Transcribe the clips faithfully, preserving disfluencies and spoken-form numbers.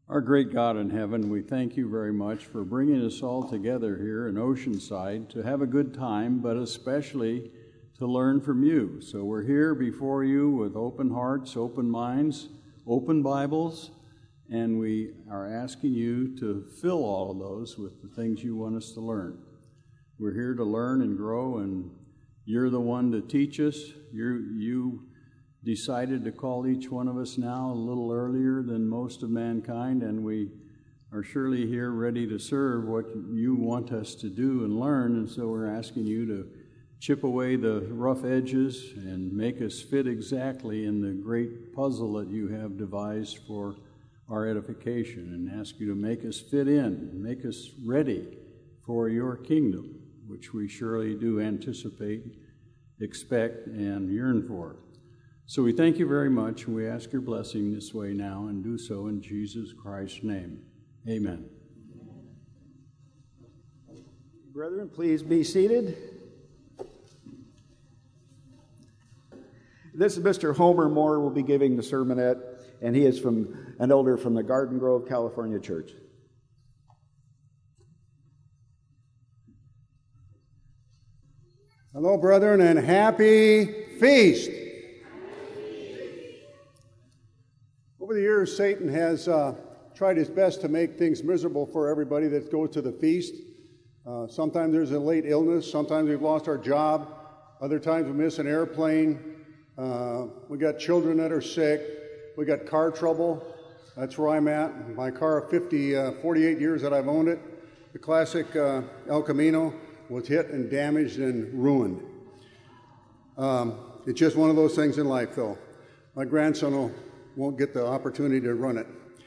Our great God in heaven, we thank you very much for bringing us all together here in Oceanside to have a good time, but especially to learn from you. So we're here before you with open hearts, open minds, open Bibles, and we are asking you to fill all of those with the things you want us to learn. We're here to learn and grow, and you're the one to teach us. You're, you decided to call each one of us now a little earlier than most of mankind, and we are surely here ready to serve what you want us to do and learn, and so we're asking you to chip away the rough edges and make us fit exactly in the great puzzle that you have devised for our edification, and ask you to make us fit in, make us ready for your kingdom, which we surely do anticipate, expect, and yearn for. So we thank you very much, and we ask your blessing this way now, and do so in Jesus Christ's name. Amen. Brethren, please be seated. This is Mister Homer Moore will be giving the sermonette, and he is from an elder from the Garden Grove, California church. Hello, brethren, and happy feast. Over the years, Satan has uh, tried his best to make things miserable for everybody that goes to the feast. Uh, sometimes there's a late illness. Sometimes we've lost our job. Other times we miss an airplane. Uh, we got children that are sick. We got car trouble. That's where I'm at. My car, fifty, uh, forty-eight years that I've owned it, the classic uh, El Camino, was hit and damaged and ruined. Um, it's just one of those things in life, though. My grandson will won't get the opportunity to run it.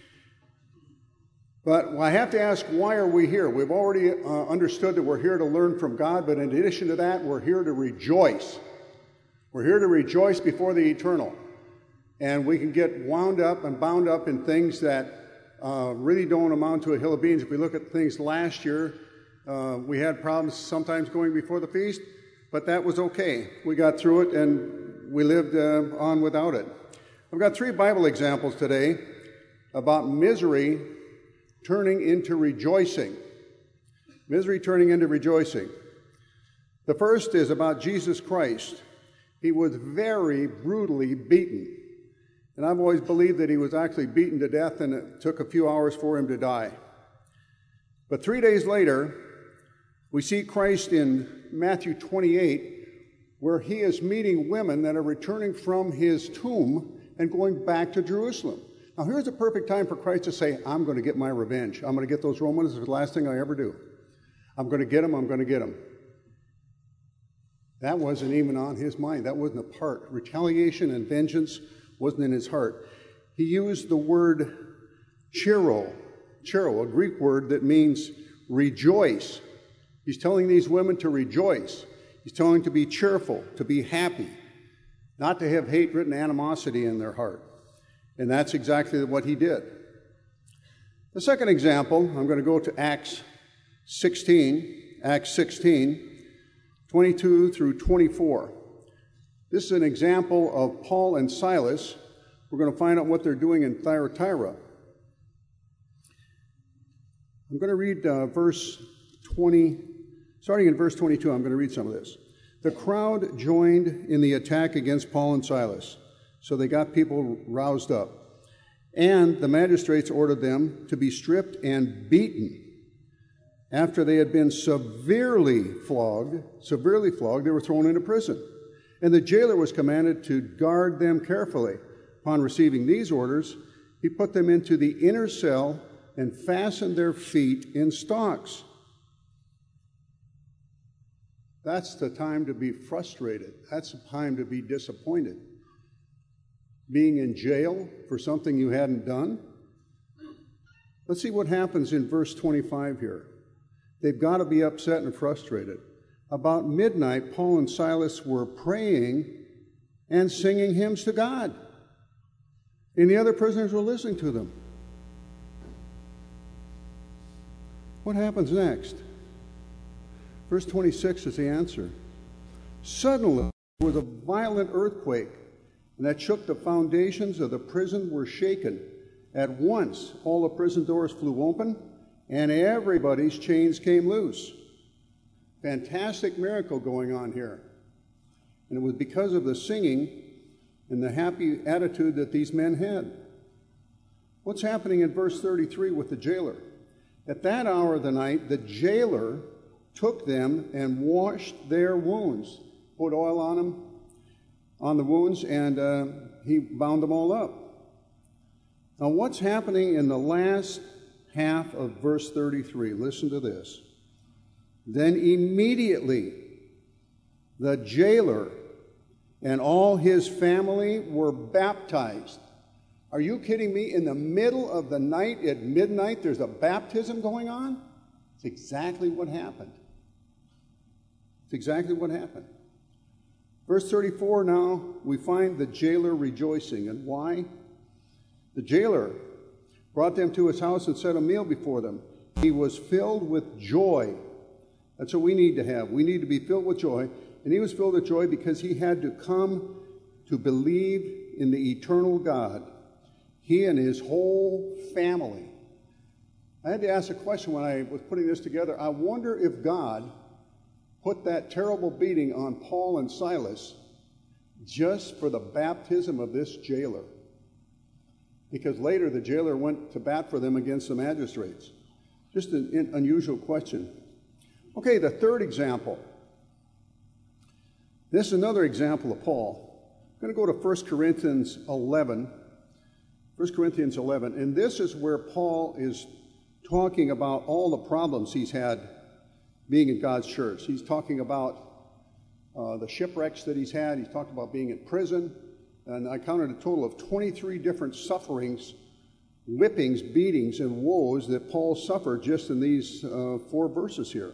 But I have to ask, why are we here? We've already uh, understood that we're here to learn from God, but in addition to that, we're here to rejoice. We're here to rejoice before the eternal. And we can get wound up and bound up in things that uh, really don't amount to a hill of beans. If we look at things last year, uh, we had problems sometimes going before the feast, but that was okay. We got through it and we lived uh, on without it. I've got three Bible examples today about misery turning into rejoicing. Misery turning into rejoicing. The first is about Jesus Christ. He was very brutally beaten. And I've always believed that he was actually beaten to death and it took a few hours for him to die. But three days later, we see Christ in Matthew twenty-eight, where he is meeting women that are returning from his tomb and going back to Jerusalem. Now here's a perfect time for Christ to say, I'm going to get my revenge. I'm going to get those Romans. It's the last thing I ever do. I'm going to get them. I'm going to get them. That wasn't even on his mind. That wasn't a part. Retaliation and vengeance wasn't in his heart. He used the word chiro, chiro, a Greek word that means rejoice. He's telling these women to rejoice. He's telling them to be cheerful, to be happy, not to have hate written animosity in their heart. And that's exactly what he did. The second example, I'm going to go to Acts sixteen, Acts sixteen, twenty-two through twenty-four. This is an example of Paul and Silas. We're going to find out what they're doing in Thyatira. I'm going to read uh, verse twenty, starting in verse twenty-two, I'm going to read some of this. The crowd joined in the attack against Paul and Silas, so they got people roused up. And the magistrates ordered them to be stripped and beaten. After they had been severely flogged, severely flogged, they were thrown into prison. And the jailer was commanded to guard them carefully. Upon receiving these orders, he put them into the inner cell and fastened their feet in stocks. That's the time to be frustrated. That's the time to be disappointed. Being in jail for something you hadn't done. Let's see what happens in verse twenty-five here. They've got to be upset and frustrated. About midnight, Paul and Silas were praying and singing hymns to God. And the other prisoners were listening to them. What happens next? Verse twenty-six is the answer. Suddenly, there was a violent earthquake, and that shook the foundations of the prison were shaken, At once, all the prison doors flew open, and everybody's chains came loose. Fantastic miracle going on here. And it was because of the singing and the happy attitude that these men had. What's happening in verse thirty-three with the jailer? At that hour of the night, the jailer took them and washed their wounds, put oil on them, on the wounds, and uh, he bound them all up. Now, what's happening in the last half of verse thirty-three? Listen to this. Then immediately the jailer and all his family were baptized. Are you kidding me? In the middle of the night, at midnight, there's a baptism going on? It's exactly what happened. It's exactly what happened. Verse thirty-four now, we find the jailer rejoicing. And why? The jailer brought them to his house and set a meal before them. He was filled with joy. That's what we need to have. We need to be filled with joy. And he was filled with joy because he had to come to believe in the eternal God. He and his whole family. I had to ask a question when I was putting this together. I wonder if God put that terrible beating on Paul and Silas just for the baptism of this jailer. Because later the jailer went to bat for them against the magistrates. Just an unusual question. Okay, the third example. This is another example of Paul. I'm going to go to First Corinthians eleven. First Corinthians eleven. And this is where Paul is talking about all the problems he's had being in God's church. He's talking about uh, the shipwrecks that he's had. He's talked about being in prison. And I counted a total of twenty-three different sufferings, whippings, beatings, and woes that Paul suffered just in these uh, four verses here.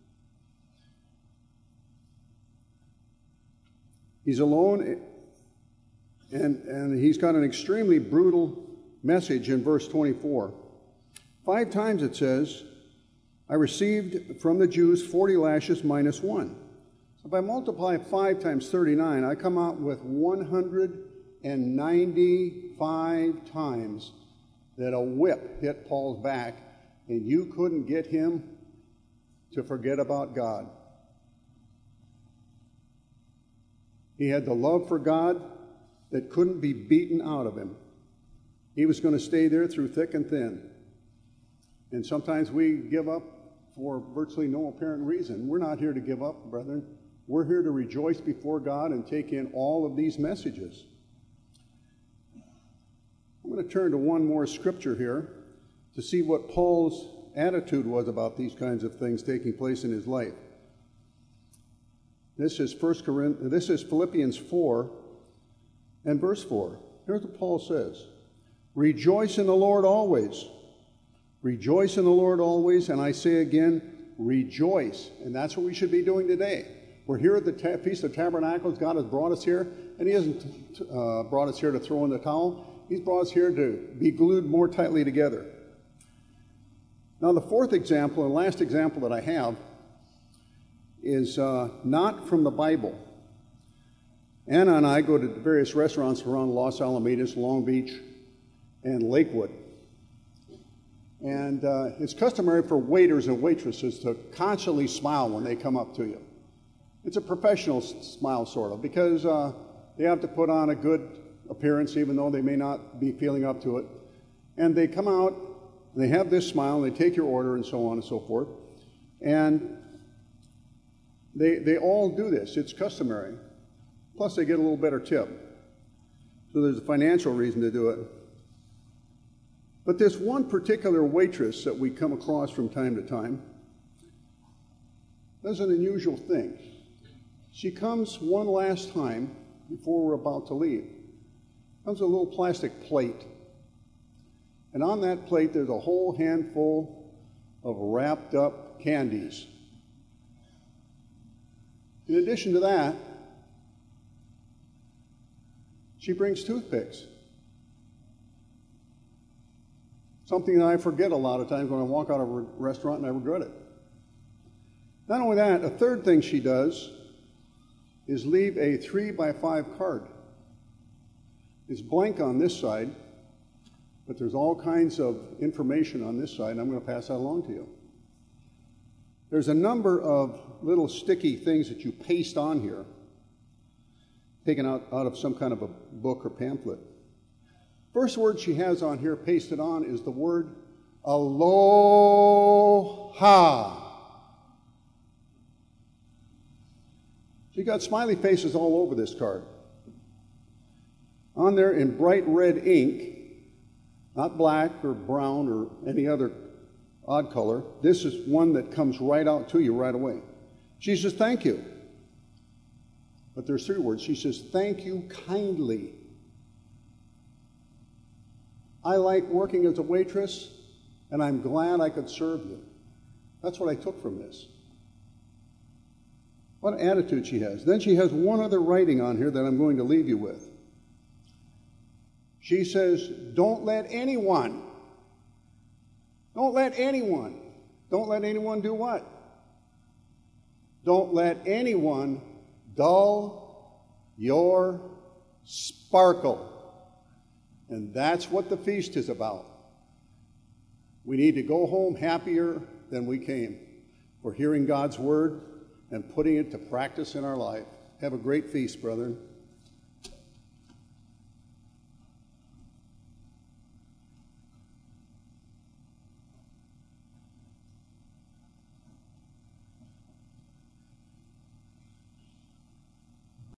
He's alone, and, and he's got an extremely brutal message in verse twenty-four. Five times it says, I received from the Jews forty lashes minus one. So if I multiply five times thirty-nine, I come out with one hundred ninety-five times that a whip hit Paul's back, and you couldn't get him to forget about God. He had the love for God that couldn't be beaten out of him. He was going to stay there through thick and thin. And sometimes we give up for virtually no apparent reason. We're not here to give up, brethren. We're here to rejoice before God and take in all of these messages. I'm going to turn to one more scripture here to see what Paul's attitude was about these kinds of things taking place in his life. This is First Corinthians, this is Philippians four and verse four. Here's what Paul says. Rejoice in the Lord always. Rejoice in the Lord always. And I say again, rejoice. And that's what we should be doing today. We're here at the ta- Feast of Tabernacles. God has brought us here. And he hasn't uh, brought us here to throw in the towel. He's brought us here to be glued more tightly together. Now the fourth example and last example that I have is uh, not from the Bible. Anna and I go to various restaurants around Los Alamitos, Long Beach, and Lakewood. And uh, it's customary for waiters and waitresses to constantly smile when they come up to you. It's a professional smile, sort of, because uh, they have to put on a good appearance, even though they may not be feeling up to it. And they come out, and they have this smile, and they take your order, and so on and so forth. And They, they all do this. It's customary. Plus, they get a little better tip. So there's a financial reason to do it. But this one particular waitress that we come across from time to time does an unusual thing. She comes one last time before we're about to leave. Comes a little plastic plate. And on that plate, there's a whole handful of wrapped up candies. In addition to that, she brings toothpicks. Something that I forget a lot of times when I walk out of a restaurant and I regret it. Not only that, a third thing she does is leave a three by five card. It's blank on this side, But there's all kinds of information on this side, and I'm going to pass that along to you. There's a number of little sticky things that you paste on here, taken out, out of some kind of a book or pamphlet. First word she has on here pasted on is the word aloha. She got smiley faces all over this card. On there in bright red ink, not black or brown or any other odd color. This is one that comes right out to you right away. She says, thank you. But there's three words. She says, thank you kindly. I like working as a waitress, and I'm glad I could serve you. That's what I took from this. What an attitude she has. Then she has one other writing on here that I'm going to leave you with. She says, don't let anyone, don't let anyone, don't let anyone do what? Don't let anyone dull your sparkle. And that's what the feast is about. We need to go home happier than we came for hearing God's word and putting it to practice in our life. Have a great feast, brethren.